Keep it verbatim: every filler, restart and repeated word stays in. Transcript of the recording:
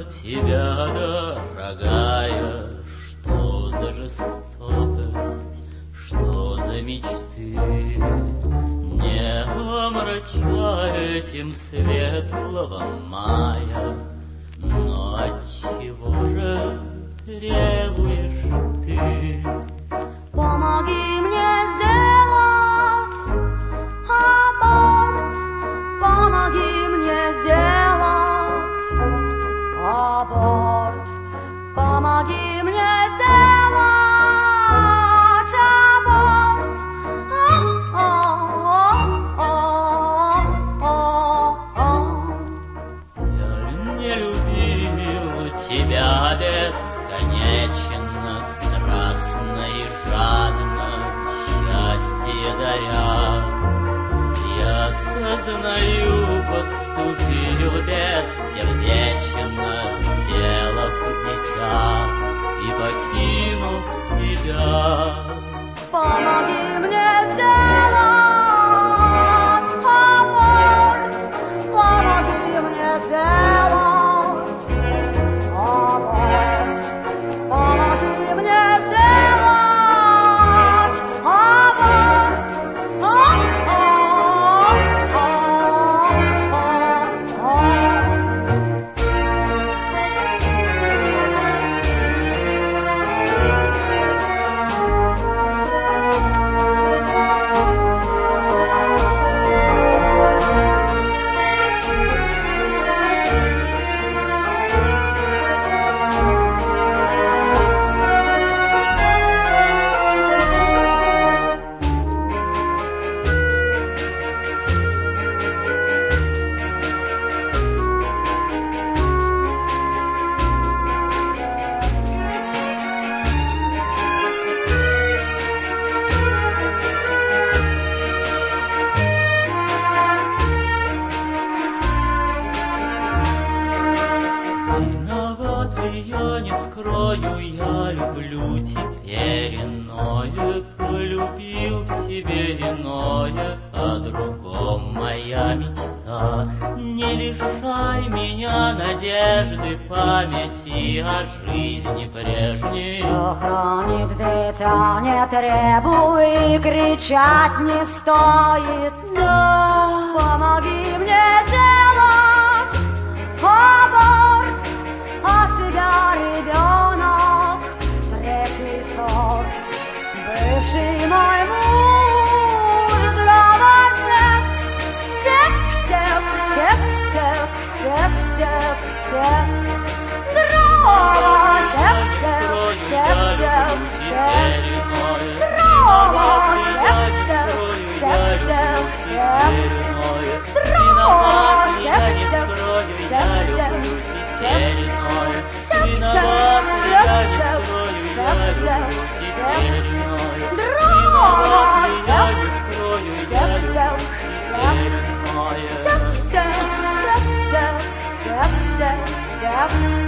тебя, дорогая, что за жестокость, что за мечты, не омрачай этим светлого мая. Но отчего же требуешь ты? Помоги мне сделать аборт, помоги мне сделать аборт, помоги мне сделать аборт. Я не любил тебя бесконечно, страстно и жадно, счастье даря. Я сознаю, поступил бессердечно, сделав дитя и покинув тебя. Помоги мне сделать аборт, помоги мне сделать аборт, помоги мне сделать аборт. Виноват ли я, не скрою, я люблю теперь иное, полюбил в себе иное, о другом моя мечта. Не лишай меня надежды, памяти о жизни прежней. Все хранит дитя, не требуй, кричать не стоит. Но помоги мне сделать аборт, от тебя ребенок третий сорт. Бывший мой муж дрова снег, всех, всех, всех, всех, всех, всех, всех, дрова, всех, всех, всех, всех, всех, дрова, всех, всех, всех, всех, всех, дрова, всех, всех, всех, всех, всех. Всех, всех, всех, всех, всех, всех, всех, всех, всех, всех, всех, всех,